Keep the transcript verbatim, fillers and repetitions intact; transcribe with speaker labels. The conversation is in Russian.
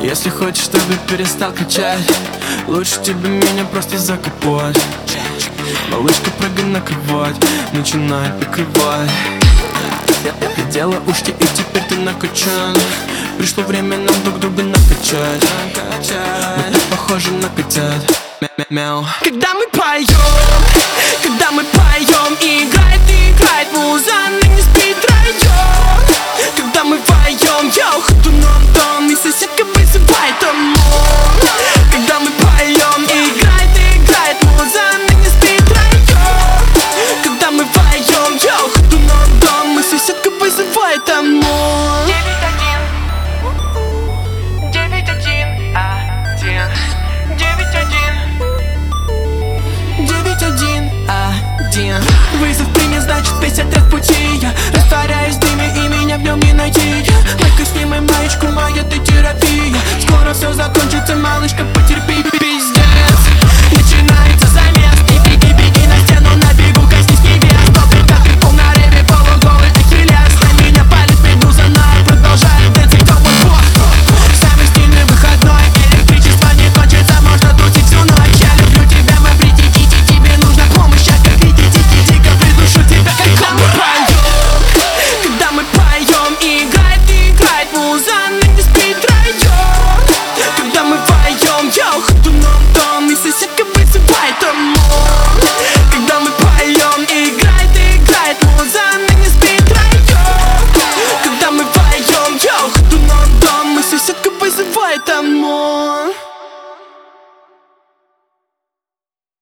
Speaker 1: Если хочешь, чтобы перестал кричать, лучше тебе меня просто закопать. Малышка, прыгай на кровать, начинай прикрывать. Я делаю ушки, и теперь ты накачан. Пришло время нам друг друга накачать. Мы так похожи на котят. Мяу. Когда мы поем, когда мы поем, играет, играет муза, она не спит район. Когда мы поем, я ухожу на дом, и соседка вызывает ОМОН. Когда мы поем, играет, играет муза, она не спит район. Когда мы поем, я ухожу на дом, и соседка вызывает ОМОН. девять один один девять один один. Вызов принят, значит пятьдесят лет в пути. Я растворяюсь в дыме, и меня в нем не найти. Майка, снимай маечку, моя ты терапия. Скоро все закончится, малышка, потерпи.